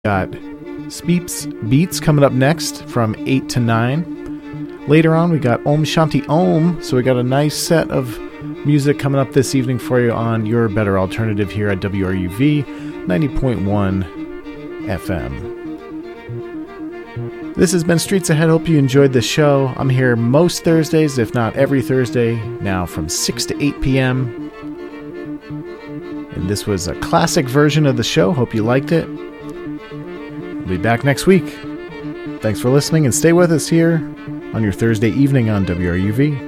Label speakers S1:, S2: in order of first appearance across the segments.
S1: Got Speeps Beats coming up next from 8 to 9. Later on, we got Om Shanti Om. So we got a nice set of music coming up this evening for you on Your Better Alternative here at WRUV 90.1 FM. This has been Streets Ahead. Hope you enjoyed the show. I'm here most Thursdays, if not every Thursday, now from 6 to 8 p.m. And this was a classic version of the show. Hope you liked it. We'll be back next week. Thanks for listening and stay with us here on your Thursday evening on WRUV.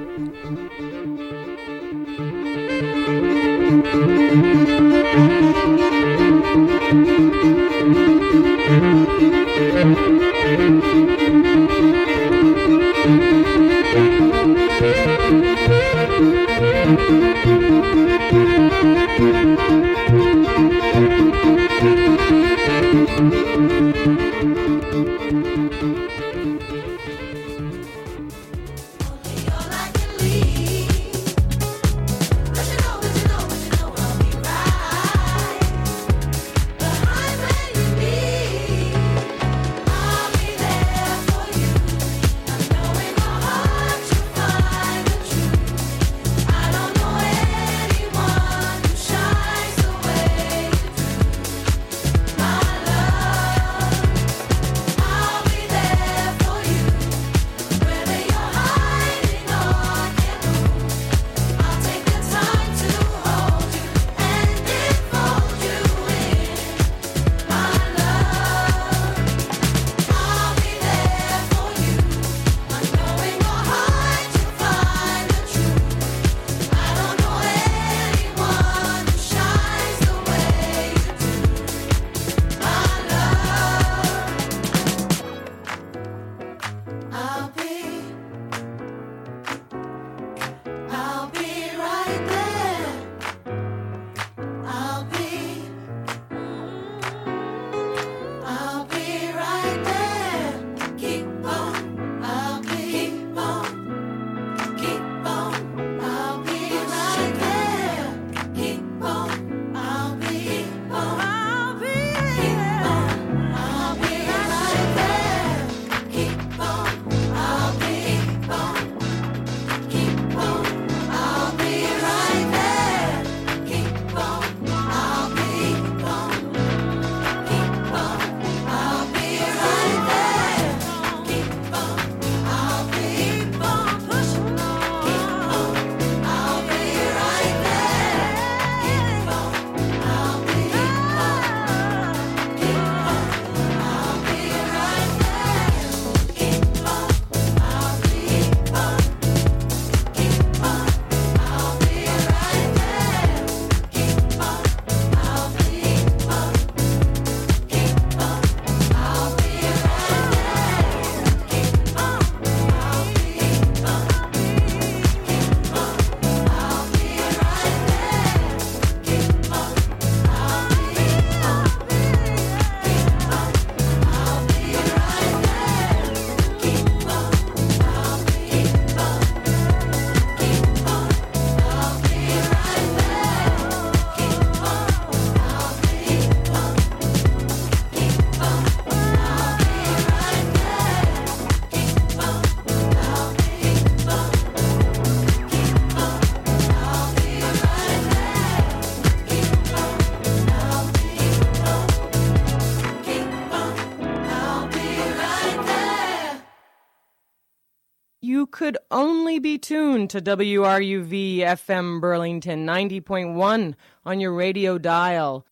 S2: Could only be tuned to WRUV FM Burlington 90.1 on your radio dial.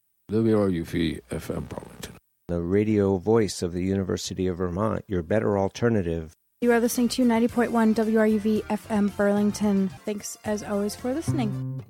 S3: WRUV FM Burlington.
S4: The radio voice of the University of Vermont, your better alternative.
S5: You are listening to 90.1 WRUV FM Burlington. Thanks as always for listening.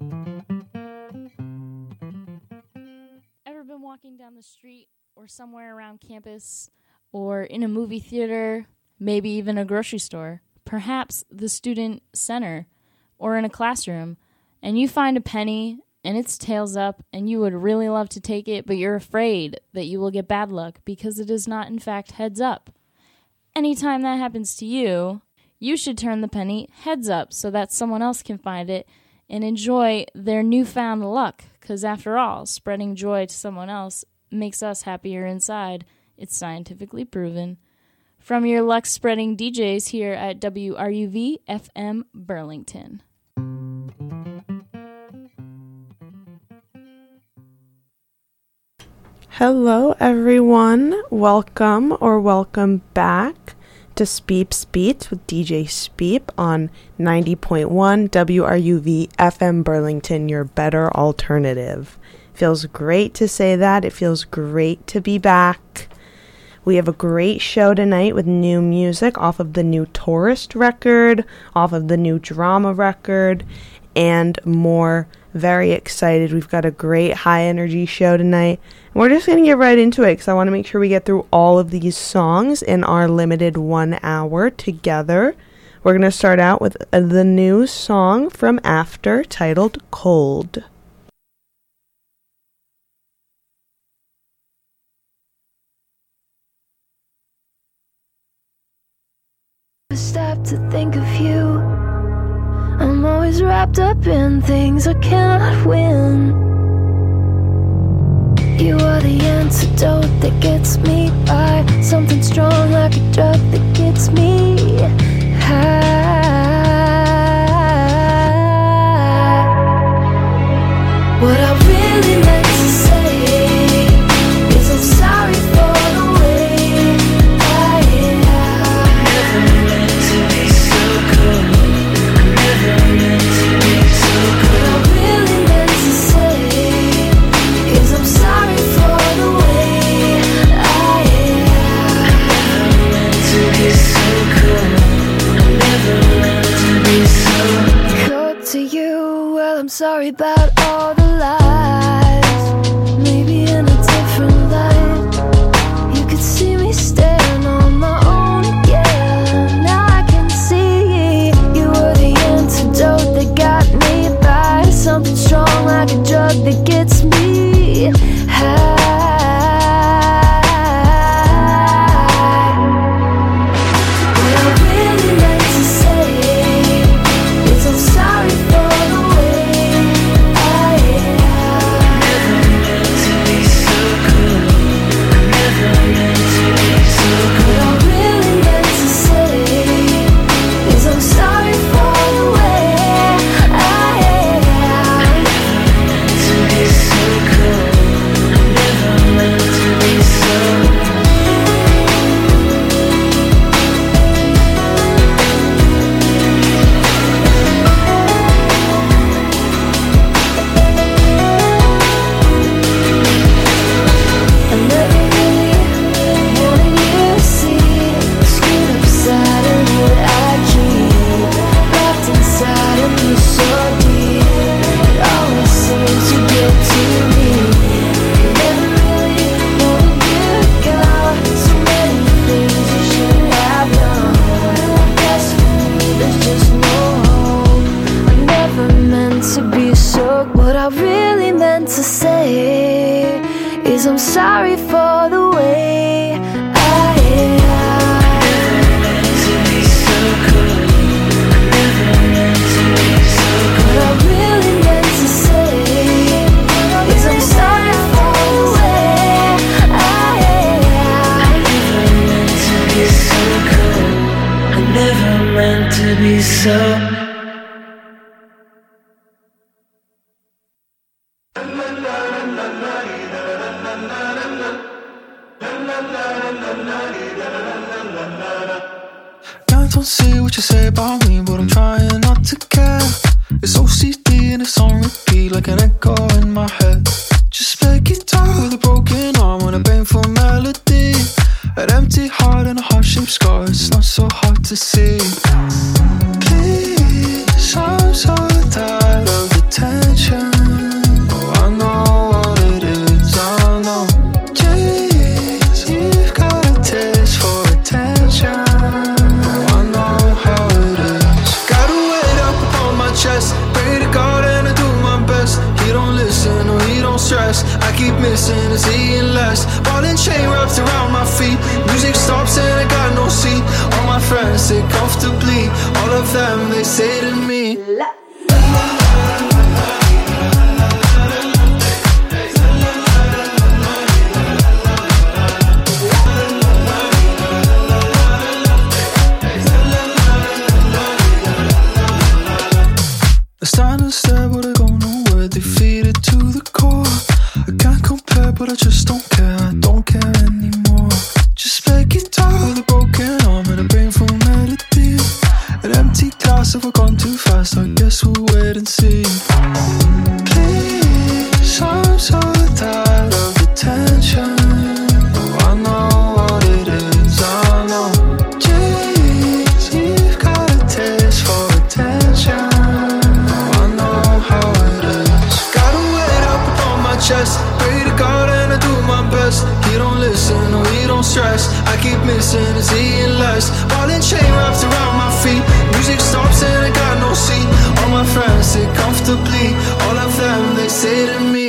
S6: Ever been walking down the street or somewhere around campus or in a movie theater, maybe even a grocery store? Perhaps the student center, or in a classroom, and you find a penny and it's tails up and you would really love to take it, but you're afraid that you will get bad luck because it is not in fact heads up. Anytime that happens to you, you should turn the penny heads up so that someone else can find it and enjoy their newfound luck, because after all, spreading joy to someone else makes us happier inside It's scientifically proven. From your Lux-spreading DJs here at WRUV FM Burlington.
S7: Hello, everyone. Welcome or welcome back to Speep's Beats with DJ Speep on 90.1 WRUV FM Burlington, your better alternative. Feels great to say that. It feels great to be back. We have a great show tonight with new music off of the new Tourist record, off of the new Drama record, and more. Very excited. We've got a great high energy show tonight. And we're just going to get right into it because I want to make sure we get through all of these songs in our limited 1 hour together. We're going to start out with the new song from After titled Cold.
S8: Stop to think of you. I'm always wrapped up in things I cannot win. You are the antidote that gets me by. Something strong like a drug that gets me high. What I really meant to say is I'm sorry for the way I am. Never meant to be so cold. Never meant to be so cold. What I really meant to say is I'm sorry for the way I am. Never meant to be so cold. Never meant to be so cold to you. Well, I'm sorry about all the lies. Maybe in a different light. You could see me staring on my own again. Now I can see you were the antidote that got me by. Something strong like a drug that gets me high. What I really meant to say is I'm sorry for the way I am. Never meant to be so cool. Never meant to be so cool. What I really meant to say is I'm sorry for the way I am. Never meant to be so cool. Never meant to be so. I never really wanted you to see. Screwed upside and what I dream. Locked inside of me so deep. It always seems to get to me. I never really wanted you to go. So many things you should have done. I guess for me there's just no hope. I never meant to be so. What I really meant to say is I'm sorry for the way I am. Never meant to be so cool. Never meant to be so cool. What I really meant to say is I'm sorry for the way I am. Never meant to be so cool. I never meant to be so.
S9: I don't see what you say about me, but I'm trying not to care. It's OCD and it's on repeat like an echo in my head. Just play guitar with a broken arm on a painful melody. An empty heart and a heart-shaped scar, it's not so hard to see. Please, I'm so tired of the tension. Oh, I know what it is, I know. Jeez, you've got a taste for attention. Oh, I know how it is. Gotta wait up upon my chest. Pray to God and I do my best. He don't listen or he don't stress. I keep missing and seeing less. Ball and chain wrapped around my feet. Music stops and I got no seat. All my friends sit comfortably. All of them, they say to me, stress. I keep missing and seeing less. Ball and chain wrapped around my feet. Music stops and I got no seat. All my friends sit comfortably. All of them, they say to me,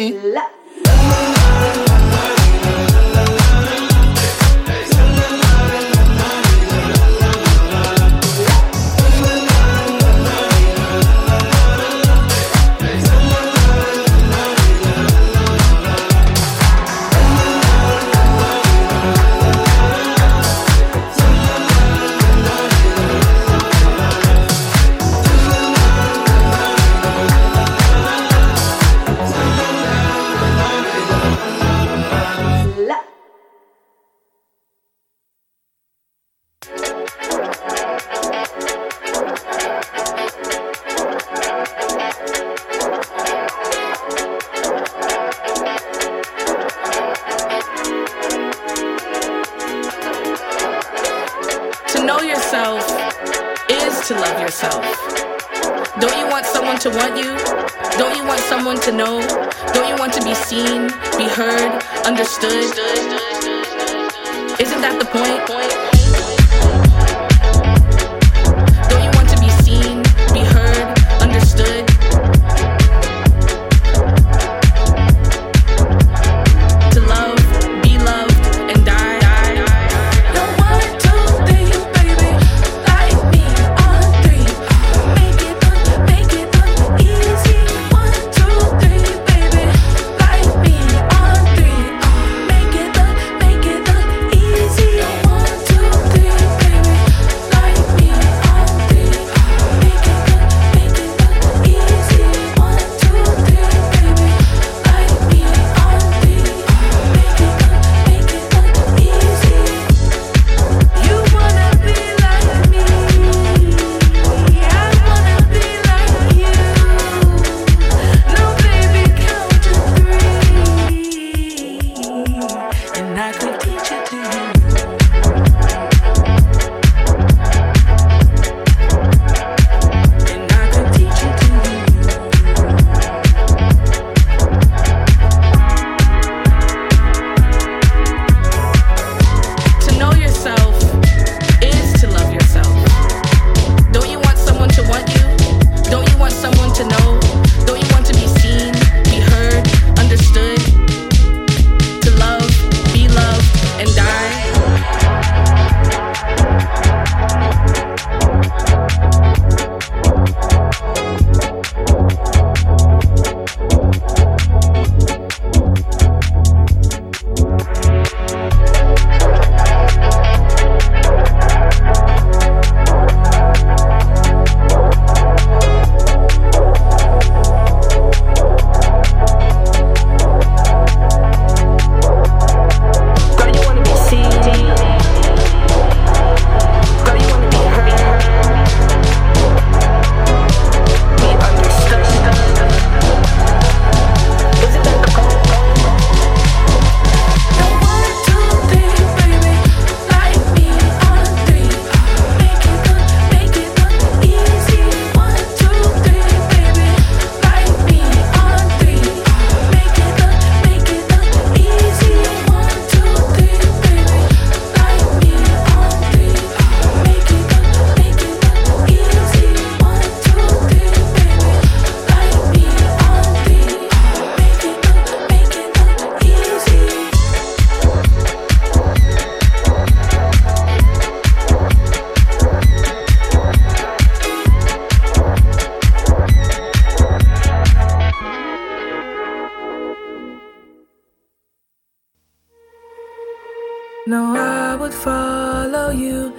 S10: No, I would follow you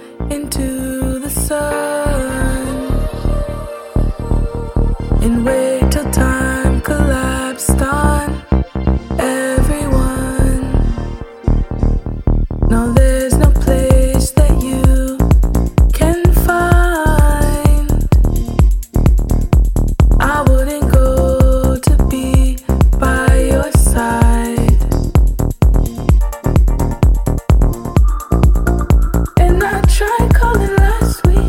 S10: into the sun and wait till time collapsed on everyone. No, there's no place that you can find. I wouldn't go to be by your side. And I tried calling last week,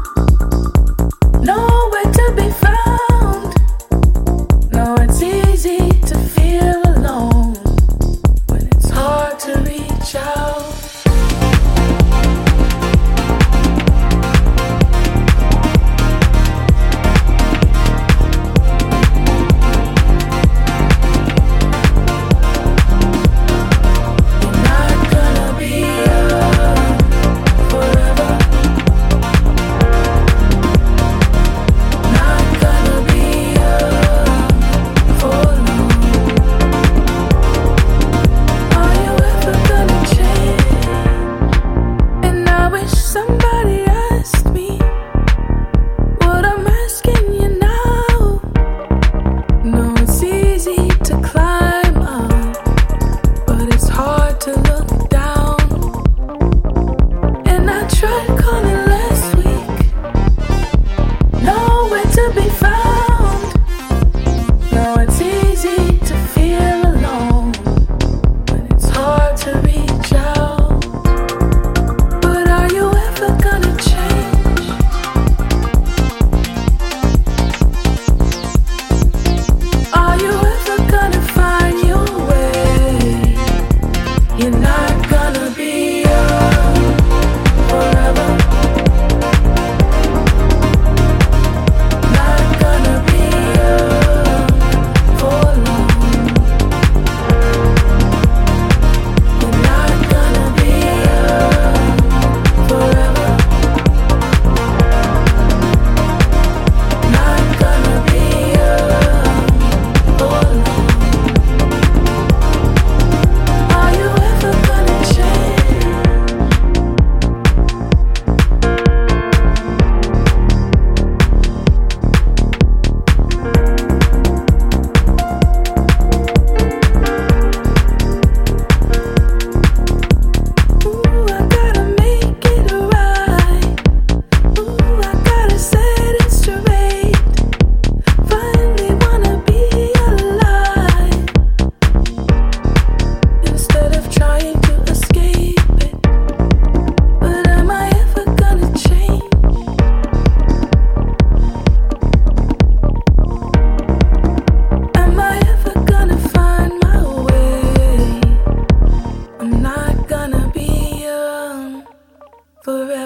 S10: nowhere to be found. No, it's easy to feel alone when it's hard to reach out.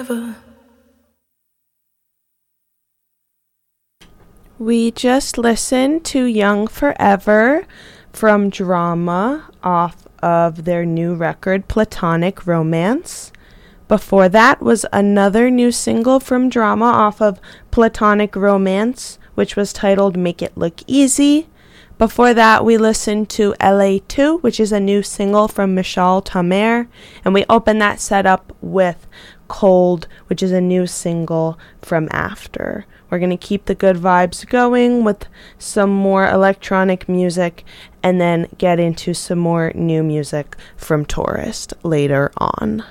S10: forever.
S7: We just listened to Young Forever from Drama off of their new record, Platonic Romance. Before that was another new single from Drama off of Platonic Romance, which was titled Make It Look Easy. Before that, we listened to LA2, which is a new single from Michal Tamer, and we opened that set up with Cold, which is a new single from After. We're going to keep the good vibes going with some more electronic music and then get into some more new music from Tourist later on.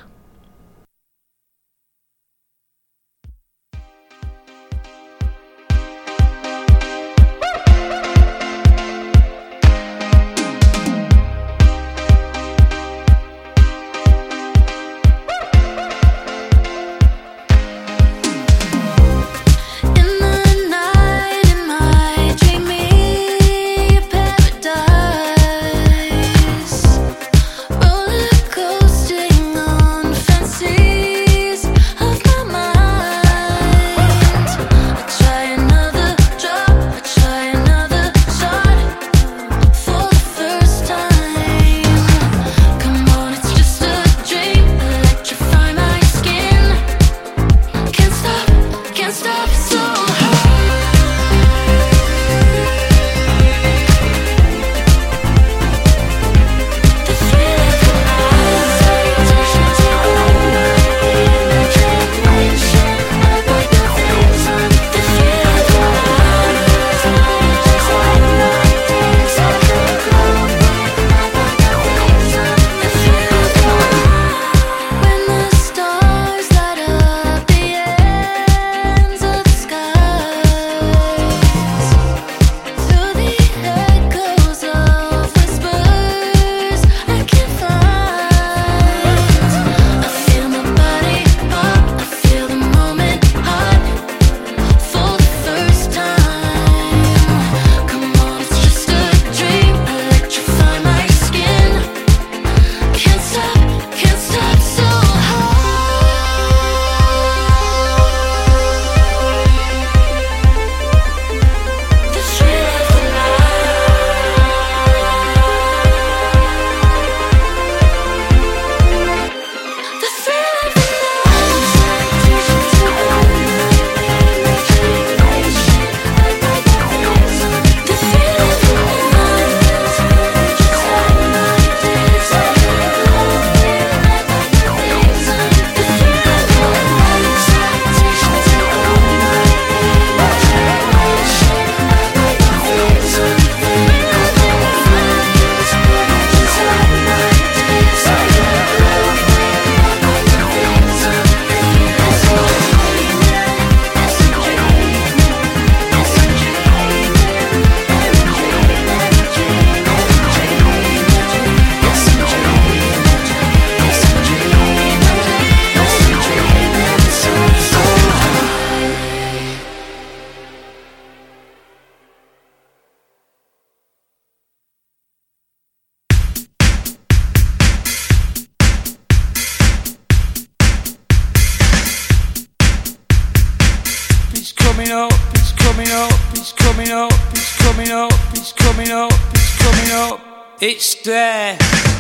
S11: It's there.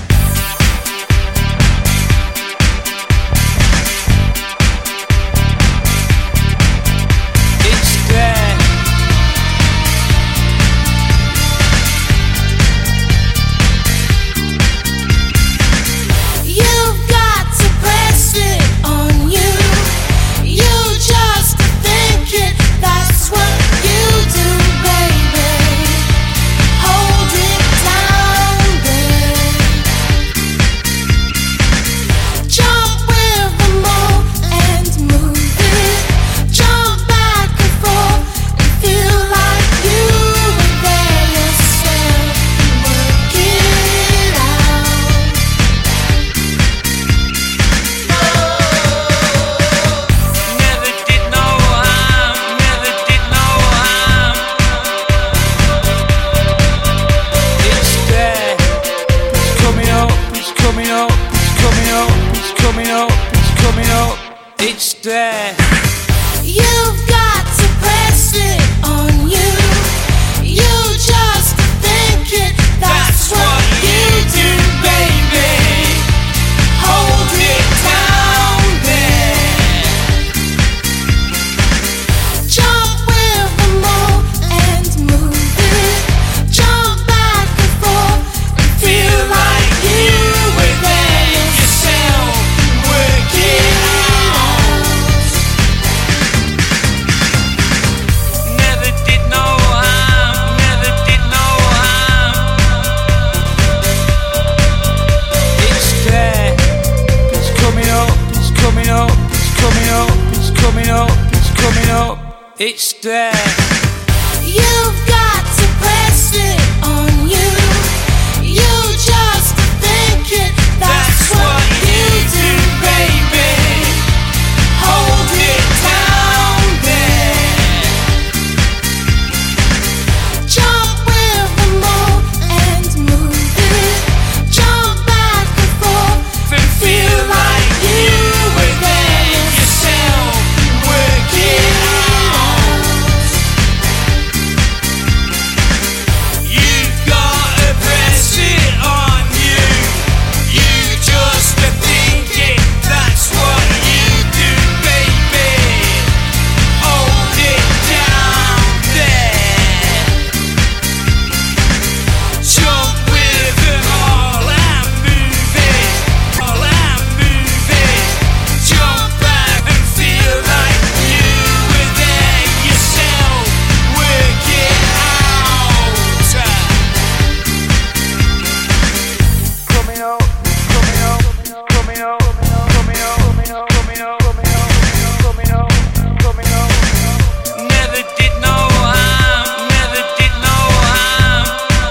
S11: It's there.
S8: You've got to press it on you. You just think it, that's what you do, baby. Hold it down, baby.
S11: it's there.
S8: You've got to press it on you. You just think it, that's what you do, baby. Hold it down there. Jump with the mold and move it. Jump back and forth and feel like you were there yourself. Work it out.
S11: Never did no harm, never did no harm. It's there. It's coming up, it's coming up, it's coming up, it's coming up, it's coming up. It's there.
S8: You've got to press it on you. You just think it, that's what you do, baby. Hold it down there. Jump with the mold and move it. Jump back and forth and feel like you were there yourself. Work it out.
S11: You've gotta press it on you. You just think it, that's what you do, baby. Hold it down there. Jump with them all and move it, all and move it. Jump back and feel like you were there yourself. Work it out. Coming up, coming up, coming up, coming up, coming up, coming up, coming up, coming up. Never did no harm, never did no harm.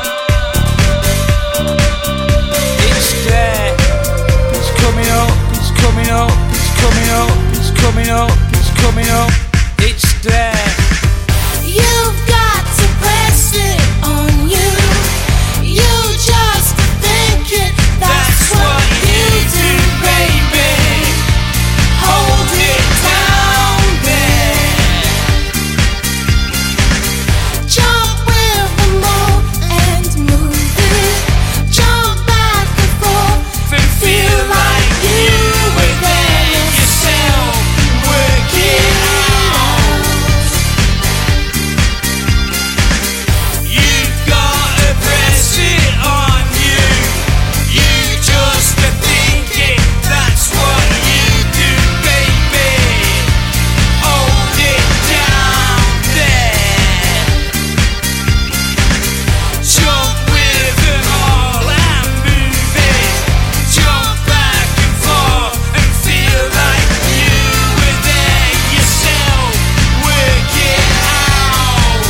S11: It's there. It's coming up, it's coming up, it's coming up, it's coming up, it's coming up. It's there.
S8: You've got to press it on you. You just think it, that's what you do, baby. Hold it down there. Jump with the mold and move it. Jump back and forth and feel like you were there yourself. Work it out.
S11: You've gotta press it on you. You just think it, that's what you do, baby. Hold it down there. Jump with them all and move it. Jump back and forth and feel like you were there yourself. Work it out.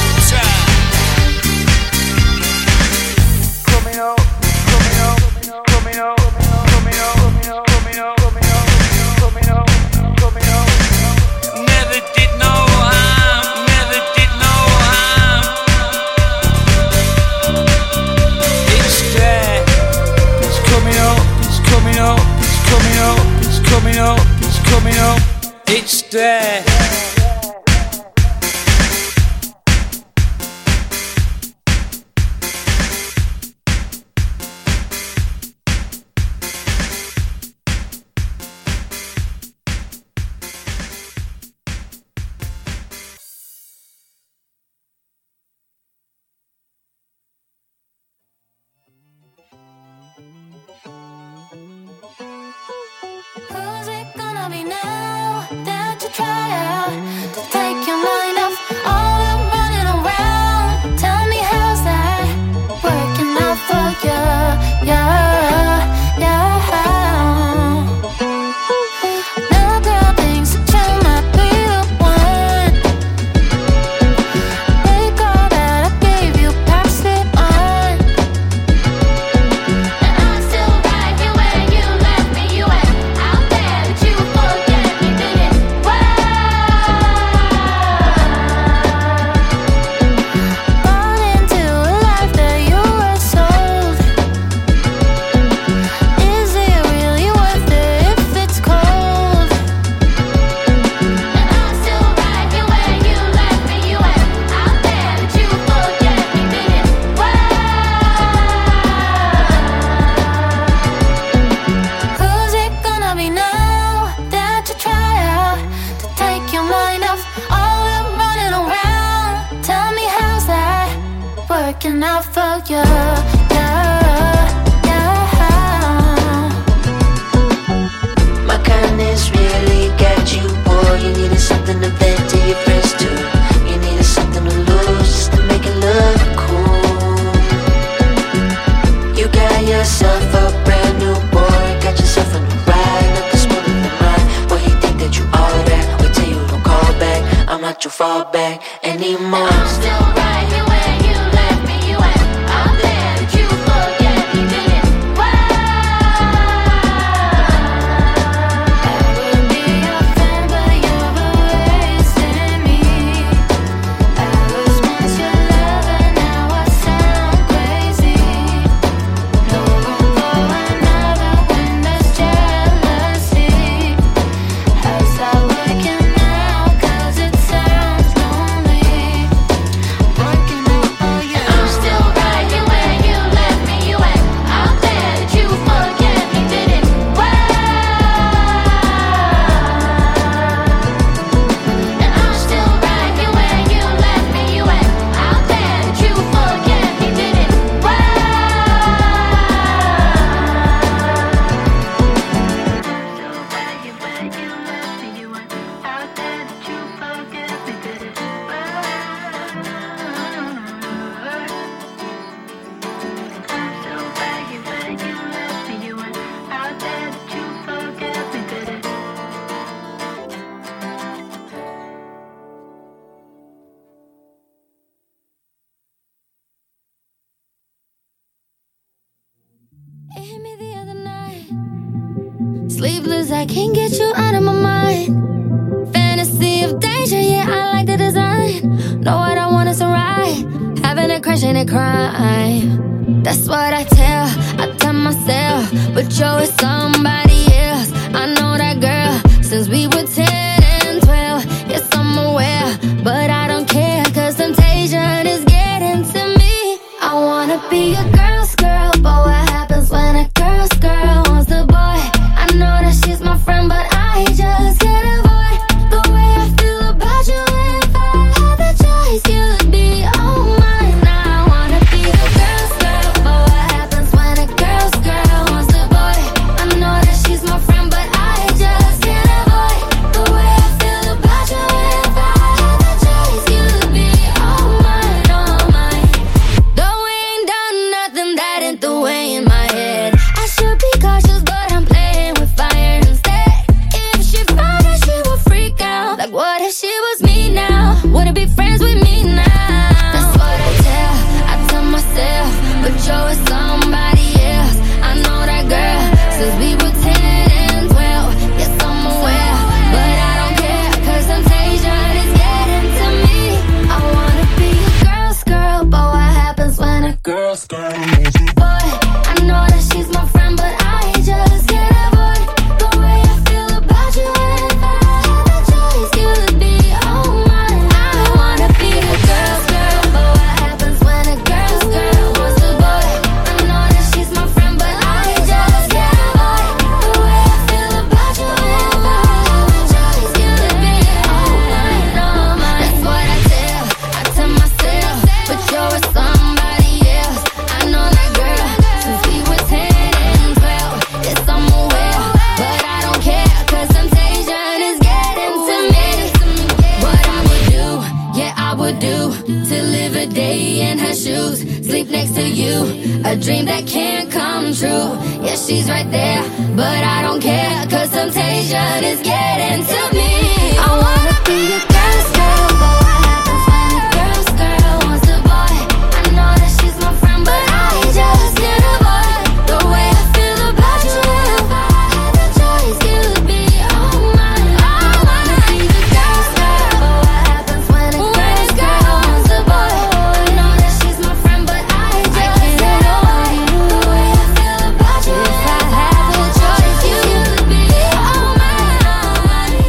S11: Coming up, coming up, coming up, coming up, coming up, coming up, coming up. Never did no harm, never did no harm. It's there. It's coming up, it's coming up, it's coming up, it's coming up, it's coming up. It's there.
S8: Who's it gonna be now that you try out to take your mind off all the running around? Tell me how's that working out for you? Now there are things that you might be the one. Take all that I gave you, pass it on. And I'm still right here where you left me. You went out there, but you forget me, did it? Whoa. working out for you. Yeah, yeah. My kindness really got you, boy. You needed something to vent to your friends too. You needed something to lose just to make it look cool. You got yourself a brand new boy, got yourself a new ride, nothing smoother than mine. Boy, you think that you all that? Wait till you don't call back. I'm not your fallback anymore. And I'm still right here where you left me. You went out there, did you forget me? Did it? Why? I would be your friend, but you're wasting me. I was once your lover, now I sound crazy. No room for another when there's jealousy. How's that working out? 'Cause it sounds lonely. Working out for you. And I'm still right here where you left me. You went out there, did you forget me? Did it? Why? And I'm still right here where you left me. You went out there, did you forget me? Did it? Why? It hit me the other night. Sleepless, I can't get you out of my mind. Fantasy of danger, yeah, I like the design. Know what I want is a ride. Having a crush ain't a crime. That's what I tell myself. But you're with somebody else. I know that girl since we were 10 and 12. Yes, I'm aware, but I don't care. 'Cause temptation is getting to me. I wanna be a girl's girl, but what happens when a girl's girl wants the boy? I know that she's my friend, but I just can't avoid the way I feel about you. If I had the choice, you'd be all mine. Now I wanna be a girl's girl, but what happens when a girl's girl wants the boy? I know that she's my friend, but I just can't avoid the way I feel about you. If I had the choice, you'd be all mine, all mine. Though we ain't done nothing, that ain't the way in my head. I should be cautious, but I'm playing with fire instead. If she found out, she would freak out. Like, what if she was me now? Wouldn't be friends with me now. That's what I tell myself. But you're with somebody else. I know that girl since we were 10 and 12. Yes, I'm aware, but I don't care. 'Cause temptation is getting to me. I wanna be a girl's girl, but what happens when a girl's girl needs a boy? I know that she's my friend, but I just can't avoid the way I feel about you. If I had the choice, you'd be all mine. I wanna be a girl's girl, but what happens when a girl's girl wants a boy? I know that she's my friend, but I just can't avoid the way I feel about you. If I had the choice, you'd be all mine, all mine. That's what I tell myself. But you're with somebody else. I know that girl since we were 10 and 12. Yes, I'm aware, but I don't care. 'Cause temptation is getting to me. What I would do, yeah, I would do, to live a day in her shoes, sleep next to you, a dream that can't come true. Yeah, she's right there, but I don't care. 'Cause temptation is getting to me. I wanna be a girl's girl, but what happens when a girl's girl wants a boy? I know that she's my friend, but I just can't avoid the way I feel about you. If I had the choice, you'd be all mine. I wanna be the girl's girl, but what happens when a girl's girl wants a boy? I know that she's my friend, but I just can't avoid the way I feel about you. If I had the choice, you'd be all mine.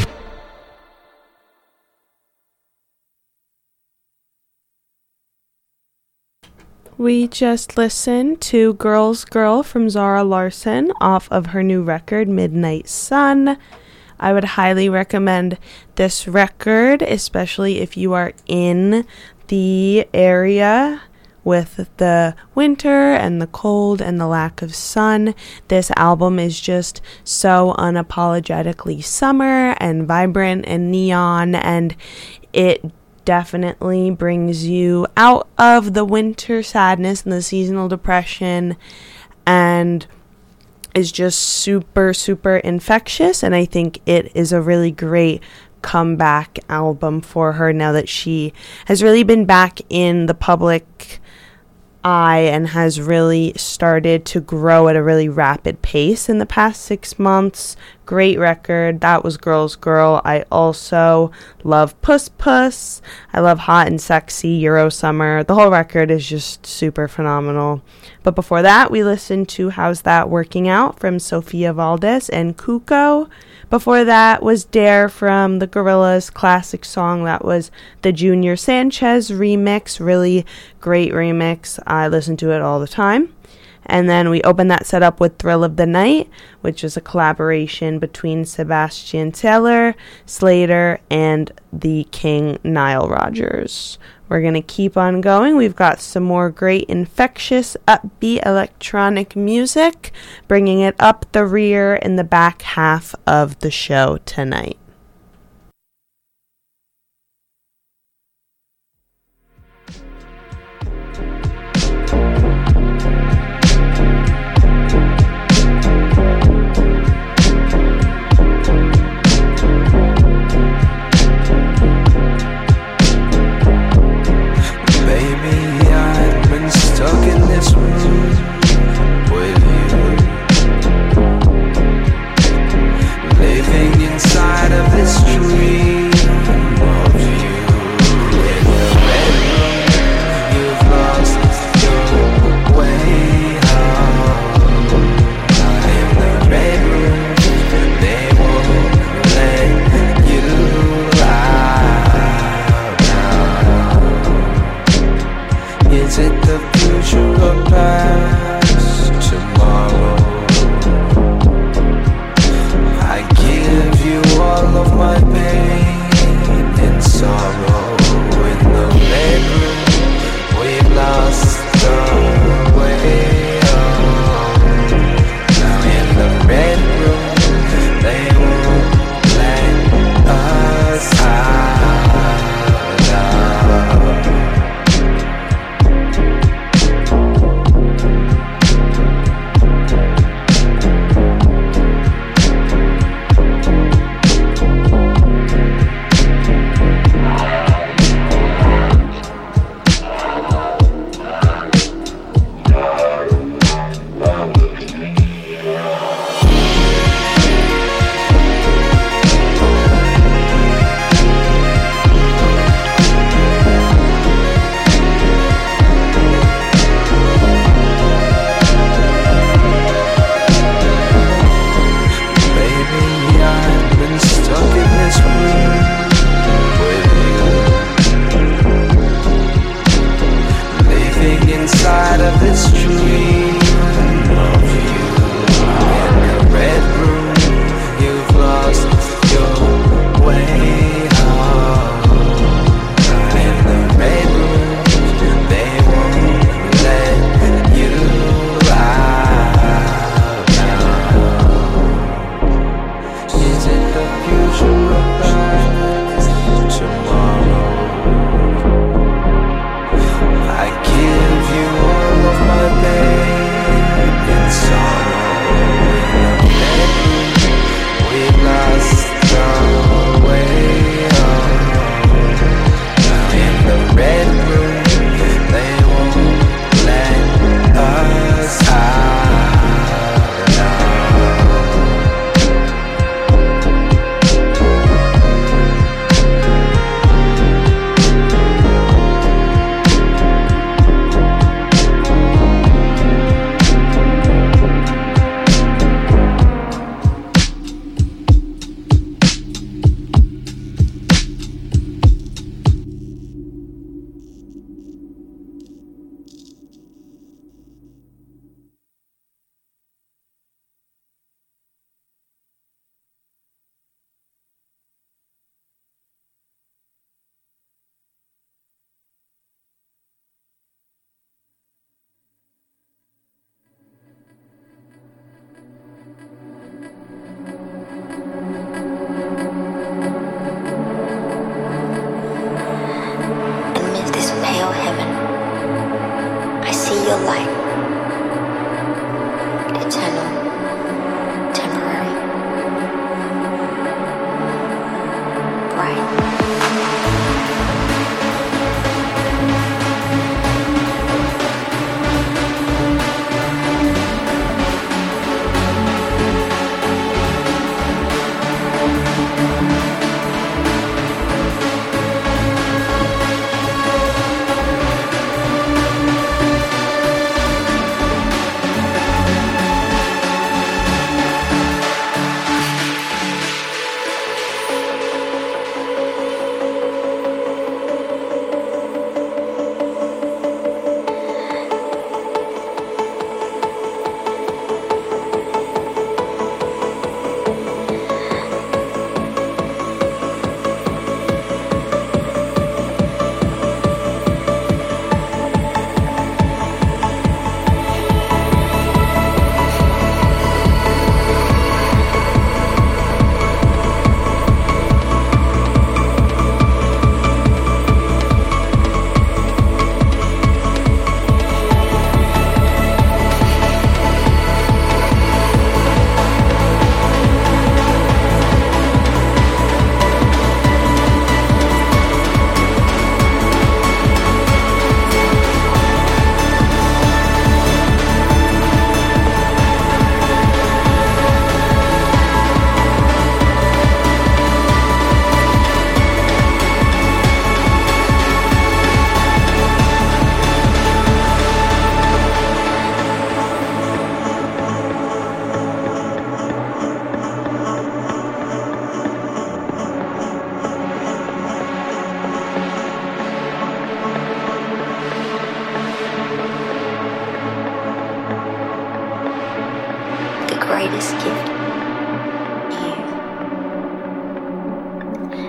S7: We just listened to Girl's Girl from Zara Larsson off of her new record, Midnight Sun. I would highly recommend this record, especially if you are in the area with the winter and the cold and the lack of sun. This album is just so unapologetically summer and vibrant and neon, and it definitely brings you out of the winter sadness and the seasonal depression, and is just super, super infectious. And I think it is a really great comeback album for her now that she has really been back in the public eye and has really started to grow at a really rapid pace in the past 6 months. Great record. That was Girls Girl. I also love Puss Puss. I love Hot and Sexy, Euro Summer. The whole record is just super phenomenal. But before that, we listened to How's That Working Out from Sofia Valdez and Cuco. Before that was Dare from the Gorillaz, classic song. That was the Junior Sanchez remix. Really great remix. I listen to it all the time. And then we opened that set up with Thrill of the Night, which is a collaboration between Sebastian Teller, Slater, and the King Nile Rodgers. We're going to keep on going. We've got some more great infectious, upbeat electronic music, bringing it up the rear in the back half of the show tonight.
S9: Stuck in this room with you, living inside of this dream of you. In the bedroom, you've lost your way home. In the bedroom, they won't let you out now. Is it the future or past tomorrow? I give you all of my pain and sorrow. In the bedroom, we've lost our way home. Now in the bedroom, they won't let us out. Inside of this dream of you. In the red room, you've lost your way home. In the red room, they won't let you out now. Is it the future or past tomorrow? I give you all of my pain and sorrow. In the bedroom, we've lost our way home. Now in the red room, they won't let us out now.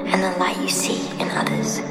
S12: and the light you see in others.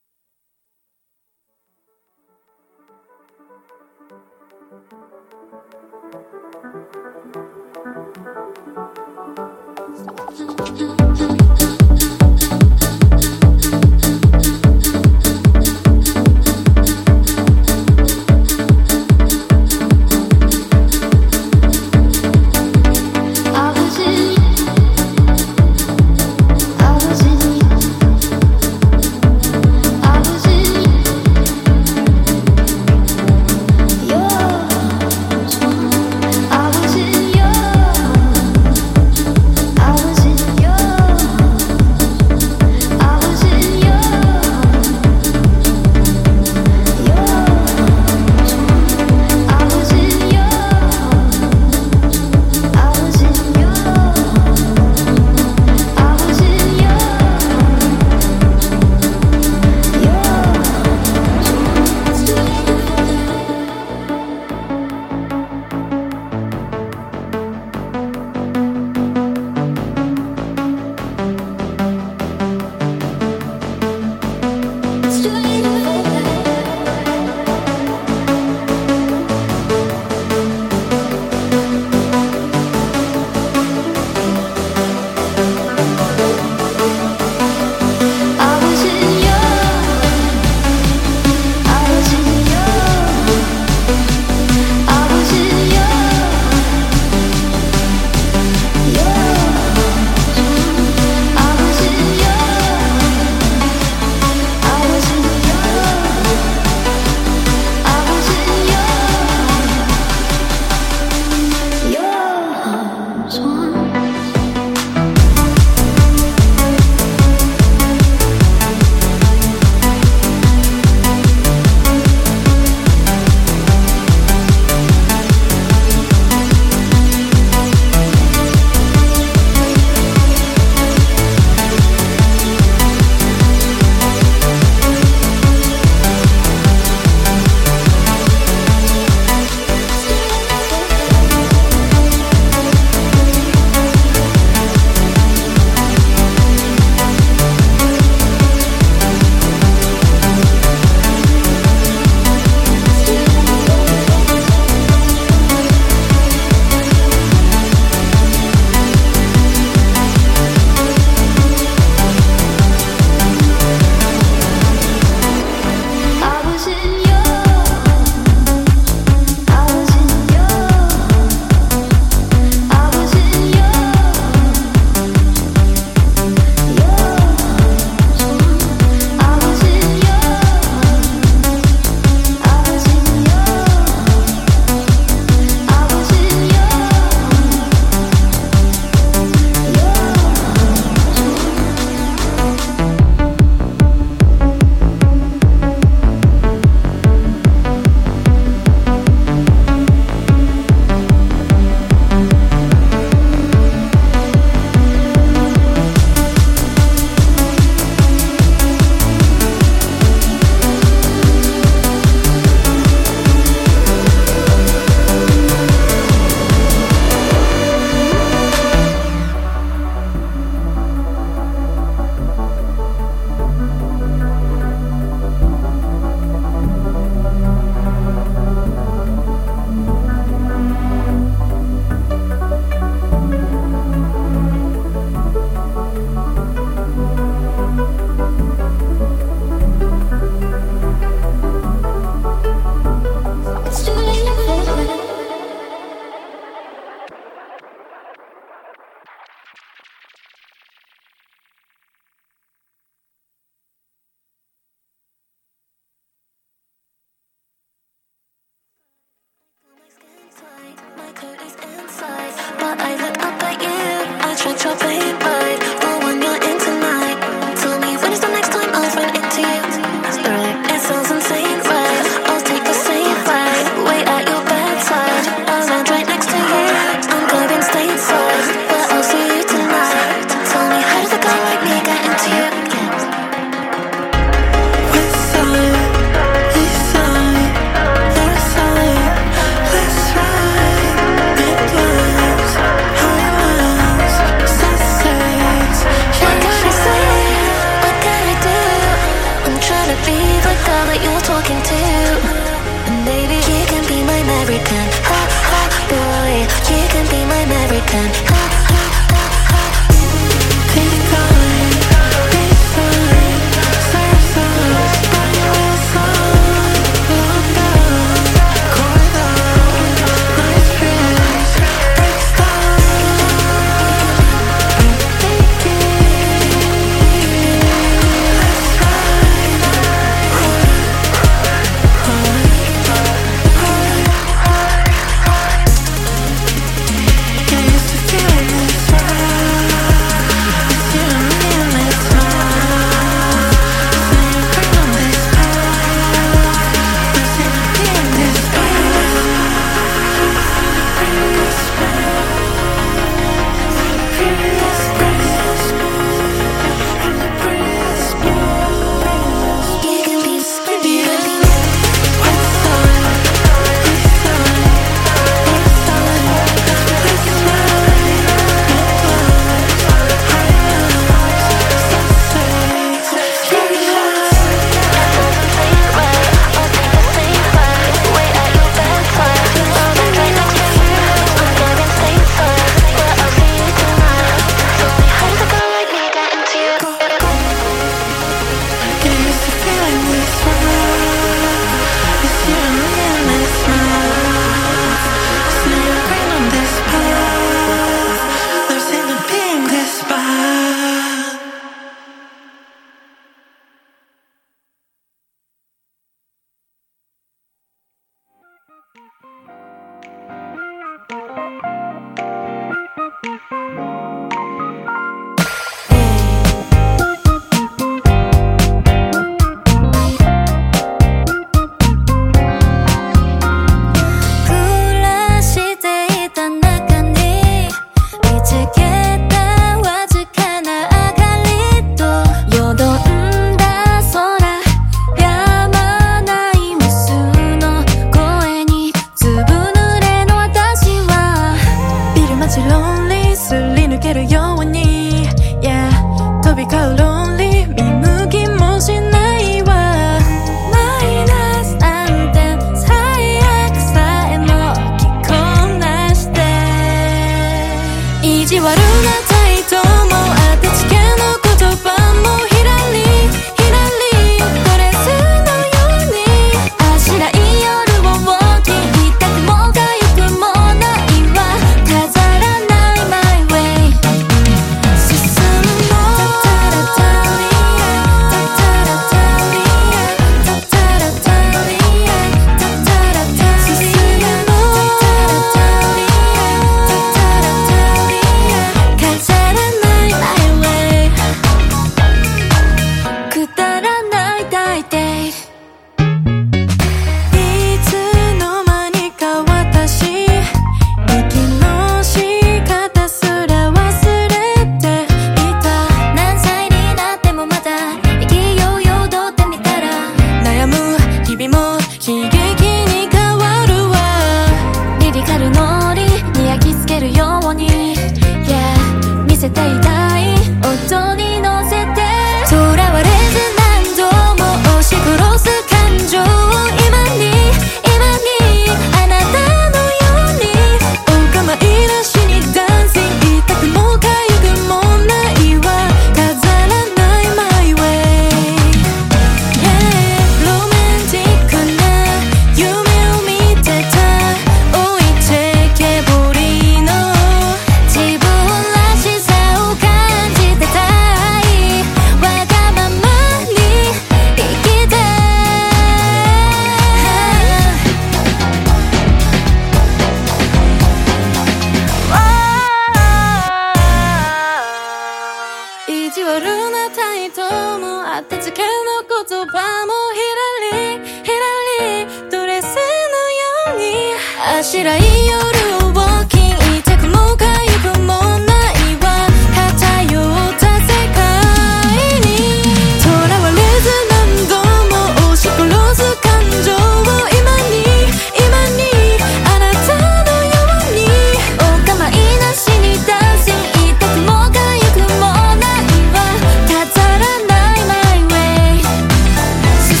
S8: 「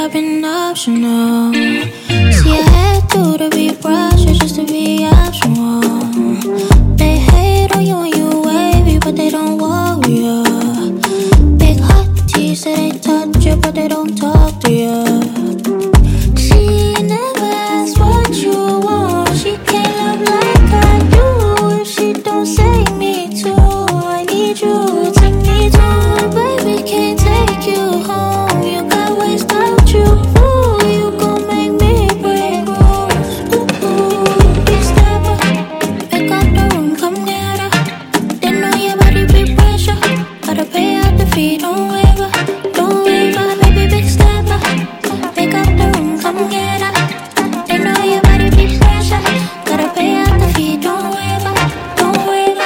S13: have been optional. See, I had to be precious just to be optional. They hate on you when you wavy, but they don't worry ya. Big hot teeth say they touch you, but they don't talk to you. She never asks what you want. She can't love like I do if she don't say me too. I need you, take me to, baby, can't take you home. You got ways about you. Ooh, you gon' make me break rules. Ooh, big stepper, pick up the room, come get her. They know your body be pressure. Gotta pay out the fee, don't waver, baby, big stepper. Pick up the room, come get her. They know your body be pressure. Gotta pay out the fee, don't waver, don't waver.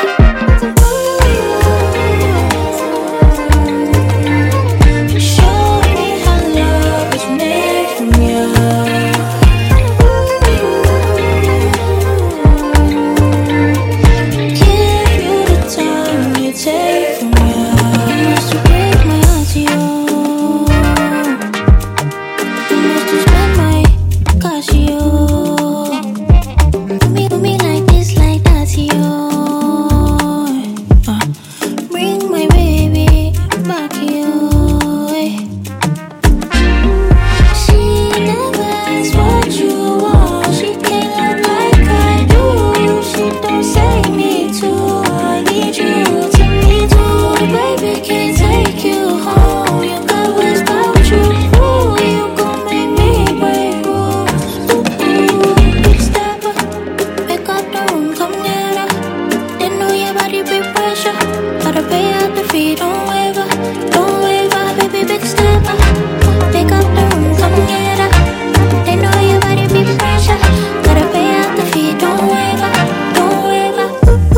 S13: Show me how love is made from you. Give you the time you take from you. You must break my heart to you. You must just spend my Casio. Do me like this, like that to you. Bring my baby back here. She never asks what you want. She can't love like I do. She don't say me too. I need you, take me to, baby, can't take you home. You got ways about you. Ooh, you gon' make me break rules. Ooh, big stepper, pick up the room, come get her. They know your body be pressure. Gotta pay out the fee, don't waver, baby, big stepper. Pick up the room, come get her. They know your body be pressure. Gotta pay out the fee, don't waver, don't waver.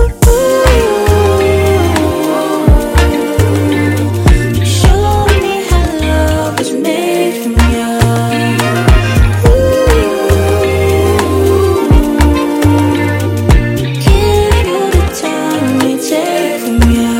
S13: Show me how love is made from you. Give you the time we take from you.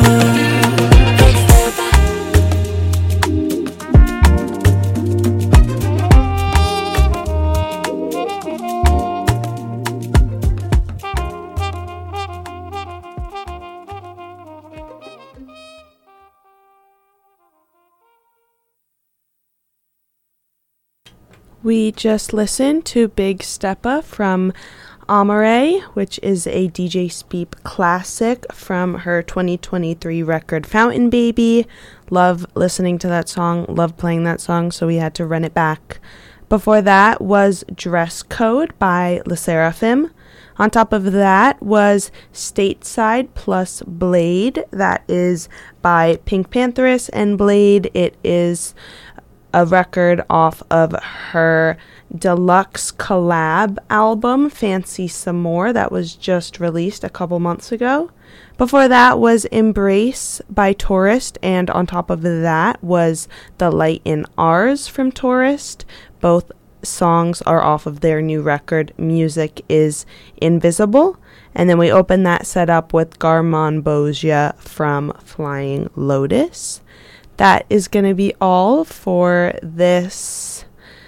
S7: We just listened to Big Steppa from Amare, which is a DJ Speep classic from her 2023 record Fountain Baby. Love listening to that song, love playing that song, so we had to run it back. Before that was Dress Code by LE SSERAFIM. On top of that was Stateside plus Blade. That is by Pink Pantheress and Blade. It is a record off of her deluxe collab album, Fancy Some More, that was just released a couple months ago. Before that was Embrace by Tourist, and on top of that was The Light in Ours from Tourist. Both songs are off of their new record, Music is Invisible. And then we opened that set up with Garmonbozia from Flying Lotus. That is going to be all for this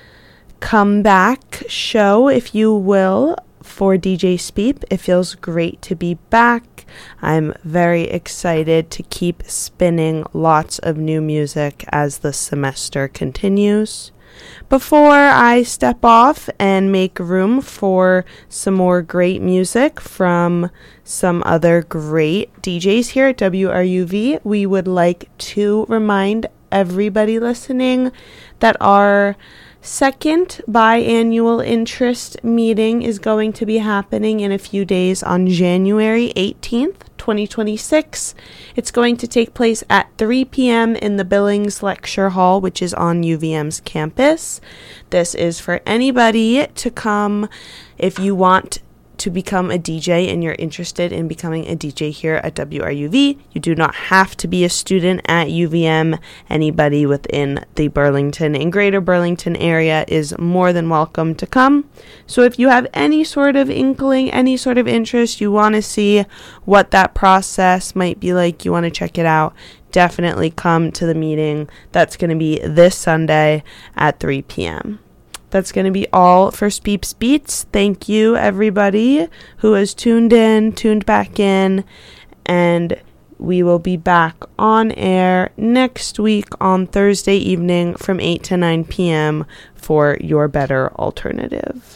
S7: comeback show, if you will, for DJ Speep. It feels great to be back. I'm very excited to keep spinning lots of new music as the semester continues. Before I step off and make room for some more great music from some other great DJs here at WRUV, we would like to remind everybody listening that our second biannual interest meeting is going to be happening in a few days on January 18th, 2026. It's going to take place at 3 p.m. in the Billings Lecture Hall, which is on UVM's campus. This is for anybody to come if you want to become a DJ and you're interested in becoming a DJ here at WRUV. You do not have to be a student at UVM. Anybody within the Burlington and Greater Burlington area is more than welcome to come. So if you have any sort of inkling, any sort of interest, you want to see what that process might be like, you want to check it out, definitely come to the meeting. That's going to be this Sunday at 3 p.m. That's going to be all for Speeps Beats. Thank you, everybody who has tuned back in, and we will be back on air next week on Thursday evening from 8 to 9 p.m. for Your Better Alternative.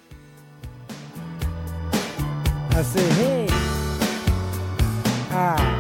S14: I say, hey,